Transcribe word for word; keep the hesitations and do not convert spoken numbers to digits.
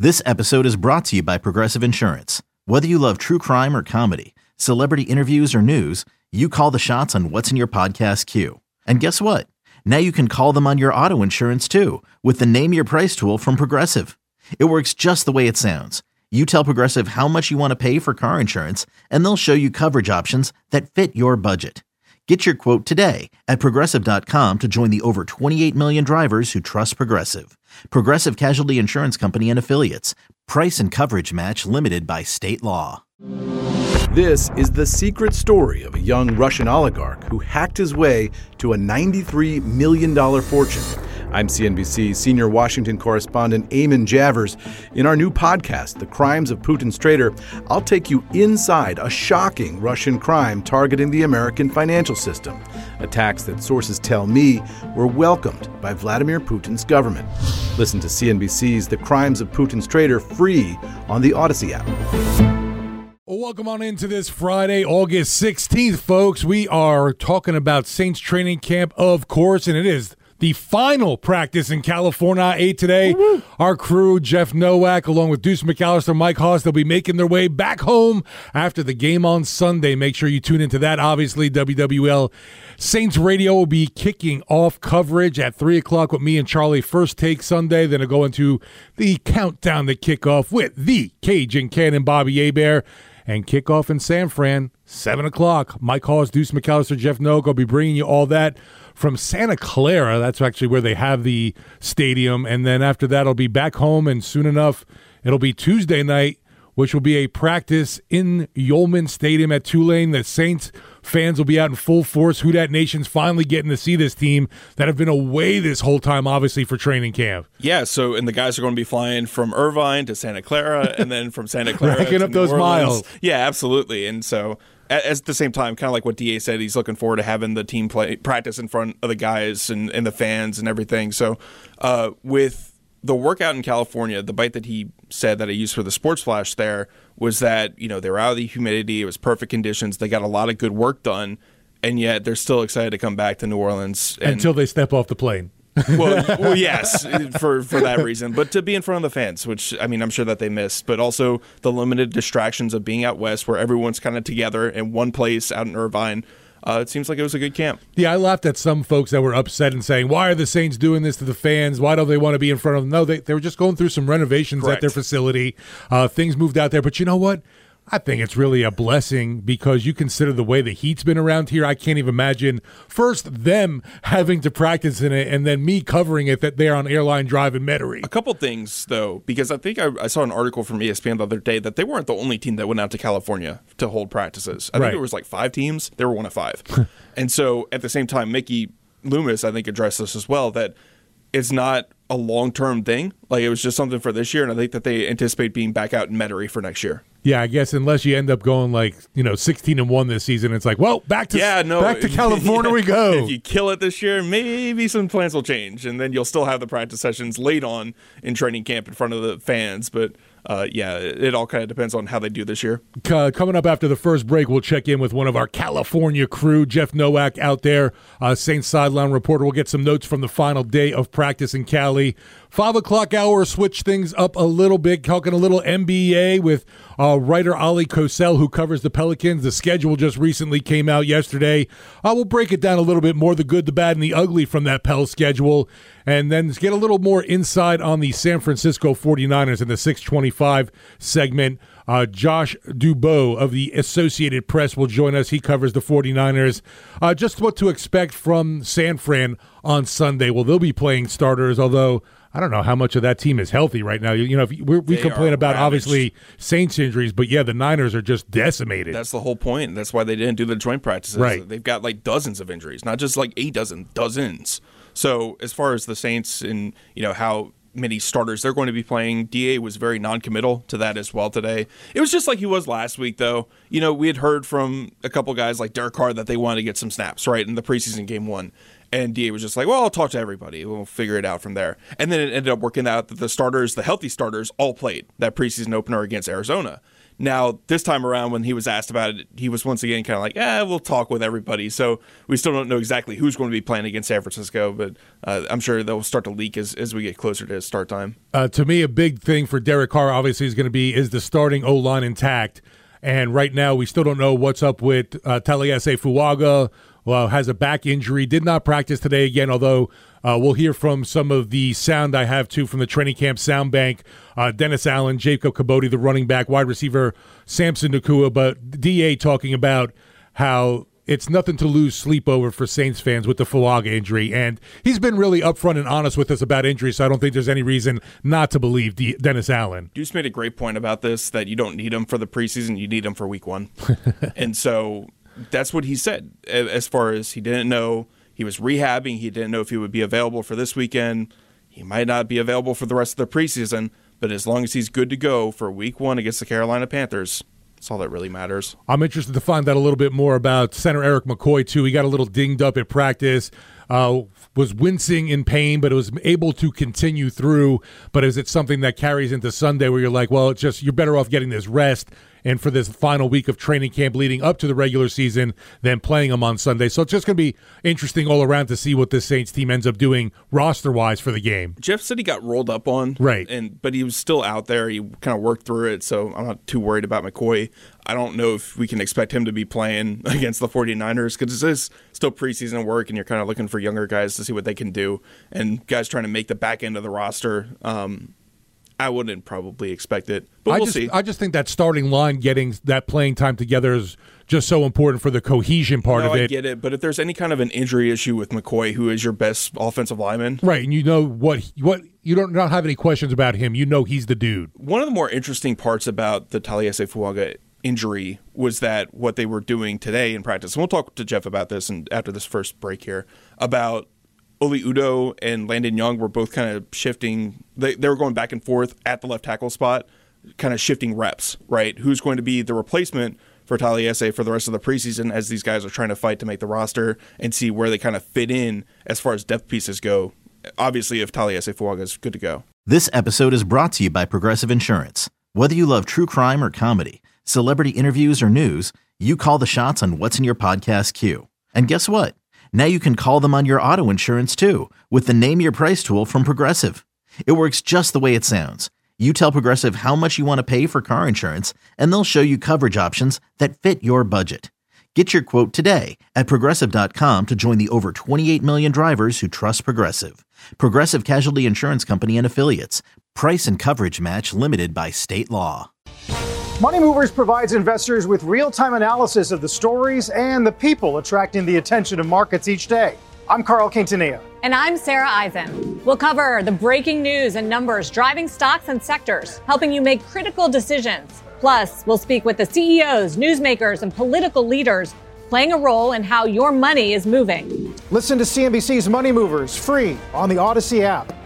This episode is brought to you by Progressive Insurance. Whether you love true crime or comedy, celebrity interviews or news, you call the shots on what's in your podcast queue. And guess what? Now you can call them on your auto insurance too with the Name Your Price tool from Progressive. It works just the way it sounds. You tell Progressive how much you want to pay for car insurance, and they'll show you coverage options that fit your budget. Get your quote today at Progressive dot com to join the over twenty-eight million drivers who trust Progressive. Progressive Casualty Insurance Company and Affiliates. Price and coverage match limited by state law. This is the secret story of a young Russian oligarch who hacked his way to a ninety-three million dollars fortune. I'm C N B C senior Washington correspondent Eamon Javers. In our new podcast, The Crimes of Putin's Traitor, I'll take you inside a shocking Russian crime targeting the American financial system. Attacks that sources tell me were welcomed by Vladimir Putin's government. Listen to C N B C's The Crimes of Putin's Traitor free on the Odyssey app. Well, welcome on into this Friday, August sixteenth, folks. We are talking about Saints training camp, of course, and it is the final practice in California eight today. Woo-hoo. Our crew, Jeff Nowak, along with Deuce McAllister, Mike Haas, they'll be making their way back home after the game on Sunday. Make sure you tune into that. Obviously, W W L Saints Radio will be kicking off coverage at three o'clock with me and Charlie. First Take Sunday. Then it'll go into the countdown to kickoff with the Cajun Cannon, Bobby Hebert. And kickoff in San Fran, seven o'clock. Mike Haas, Deuce McAllister, Jeff Nowak will be bringing you all that from Santa Clara. That's actually where they have the stadium. And then after that, I'll be back home, and soon enough, it'll be Tuesday night, which will be a practice in Yulman Stadium at Tulane. The Saints fans will be out in full force. Who Dat Nation's finally getting to see this team that have been away this whole time, obviously, for training camp. Yeah, so, and the guys are going to be flying from Irvine to Santa Clara, and then from Santa Clara Racking to up New those Orleans. miles. Yeah, absolutely. And so, at, at the same time, kind of like what D A said, he's looking forward to having the team play practice in front of the guys and, and the fans and everything. So, uh, with the workout in California, the bite that he said that I used for the Sports Flash there was that, you know, they were out of the humidity. It was perfect conditions. They got a lot of good work done, and yet they're still excited to come back to New Orleans. And, Until they step off the plane. well, well, yes, for, for that reason. But to be in front of the fans, which, I mean, I'm sure that they missed, but also the limited distractions of being out west where everyone's kind of together in one place out in Irvine. Uh, it seems like it was a good camp. Yeah, I laughed at some folks that were upset and saying, why are the Saints doing this to the fans? Why don't they want to be in front of them? No, they, they were just going through some renovations Correct. at their facility. Uh, things moved out there. But you know what? I think it's really a blessing because you consider the way the heat's been around here. I can't even imagine first them having to practice in it and then me covering it that they're on Airline Drive in Metairie. A couple things, though, because I think I, I saw an article from E S P N the other day that they weren't the only team that went out to California to hold practices. I Right. think there was like five teams. They were one of five. And so at the same time, Mickey Loomis, I think, addressed this as well, that it's not a long-term thing. Like, it was just something for this year, and I think that they anticipate being back out in Metairie for next year. Yeah, I guess unless you end up going like, you know, sixteen and one this season, it's like, well, back to yeah, no, back to California yeah, we go. If you kill it this year, maybe some plans will change, and then you'll still have the practice sessions late on in training camp in front of the fans. But uh, yeah, it, it all kind of depends on how they do this year. Uh, coming up after the first break, we'll check in with one of our California crew, Jeff Nowak, out there, uh, Saints sideline reporter. We'll get some notes from the final day of practice in Cali. Five o'clock hour, switch things up a little bit, talking a little N B A with uh, writer Ali Kosel, who covers the Pelicans. The schedule just recently came out yesterday. Uh, we'll break it down a little bit more, the good, the bad, and the ugly from that Pel schedule, and then get a little more insight on the San Francisco forty-niners in the six twenty-five segment. Uh, Josh Dubow of the Associated Press will join us. He covers the forty-niners. Uh, just what to expect from San Fran on Sunday. Well, they'll be playing starters, although I don't know how much of that team is healthy right now. You, you know, if we we complain about ravaged. obviously Saints injuries, but yeah, the Niners are just decimated. That's the whole point. That's why they didn't do the joint practices. Right. They've got like dozens of injuries, not just like a dozen, dozens. So as far as the Saints and, you know, how many starters they're going to be playing, D A was very non-committal to that as well today. It was just like he was last week, though. You know, we had heard from a couple guys like Derek Carr that they wanted to get some snaps, right, in the preseason game one. And D A was just like, well, I'll talk to everybody. We'll figure it out from there. And then it ended up working out that the starters, the healthy starters, all played that preseason opener against Arizona. Now, this time around, when he was asked about it, he was once again kind of like, eh, we'll talk with everybody. So we still don't know exactly who's going to be playing against San Francisco, but uh, I'm sure they'll start to leak as, as we get closer to start time. Uh, to me, a big thing for Derek Carr, obviously, is going to be, is the starting O-line intact? And right now, we still don't know what's up with uh, Taliesin Fuaga. Well, has a back injury, did not practice today again, although uh, we'll hear from some of the sound I have, too, from the training camp sound bank. Uh, Dennis Allen, Jacob Cabote, the running back, wide receiver, Samson Nakua, but D A talking about how it's nothing to lose sleep over for Saints fans with the Fuaga injury. And he's been really upfront and honest with us about injuries, so I don't think there's any reason not to believe D- Dennis Allen. You just made a great point about this, that you don't need him for the preseason, you need him for week one. And so that's what he said, as far as he didn't know. He was rehabbing. He didn't know if he would be available for this weekend. He might not be available for the rest of the preseason, but as long as he's good to go for week one against the Carolina Panthers, that's all that really matters. I'm interested to find out a little bit more about center Eric McCoy, too. He got a little dinged up at practice, uh, was wincing in pain, but was able to continue through. But is it something that carries into Sunday where you're like, well, it's just you're better off getting this rest and for this final week of training camp leading up to the regular season than playing them on Sunday. So it's just going to be interesting all around to see what this Saints team ends up doing roster-wise for the game. Jeff said he got rolled up on, right, and but he was still out there. He kind of worked through it, so I'm not too worried about McCoy. I don't know if we can expect him to be playing against the 49ers because this is still preseason work, and you're kind of looking for younger guys to see what they can do, and guys trying to make the back end of the roster. Um, I wouldn't probably expect it, but I we'll just, see. I just think that starting line getting that playing time together is just so important for the cohesion part no, of it. I get it, but if there's any kind of an injury issue with McCoy, who is your best offensive lineman, right, and you know what, what you don't not have any questions about him. You know he's the dude. One of the more interesting parts about the Taliesin Fuaga injury was that what they were doing today in practice, and we'll talk to Jeff about this and after this first break here, about Oli Udoh and Landon Young were both kind of shifting. They, they were going back and forth at the left tackle spot, kind of shifting reps, right? Who's going to be the replacement for Taliesin for the rest of the preseason as these guys are trying to fight to make the roster and see where they kind of fit in as far as depth pieces go. Obviously, if Taliesin Fuaga is good to go. This episode is brought to you by Progressive Insurance. Whether you love true crime or comedy, celebrity interviews or news, you call the shots on what's in your podcast queue. And guess what? Now you can call them on your auto insurance, too, with the Name Your Price tool from Progressive. It works just the way it sounds. You tell Progressive how much you want to pay for car insurance, and they'll show you coverage options that fit your budget. Get your quote today at Progressive dot com to join the over twenty-eight million drivers who trust Progressive. Progressive Casualty Insurance Company and Affiliates. Price and coverage match limited by state law. Money Movers provides investors with real-time analysis of the stories and the people attracting the attention of markets each day. I'm Carl Quintanilla. And I'm Sarah Eisen. We'll cover the breaking news and numbers driving stocks and sectors, helping you make critical decisions. Plus, we'll speak with the C E Os, newsmakers, and political leaders playing a role in how your money is moving. Listen to C N B C's Money Movers free on the Odyssey app.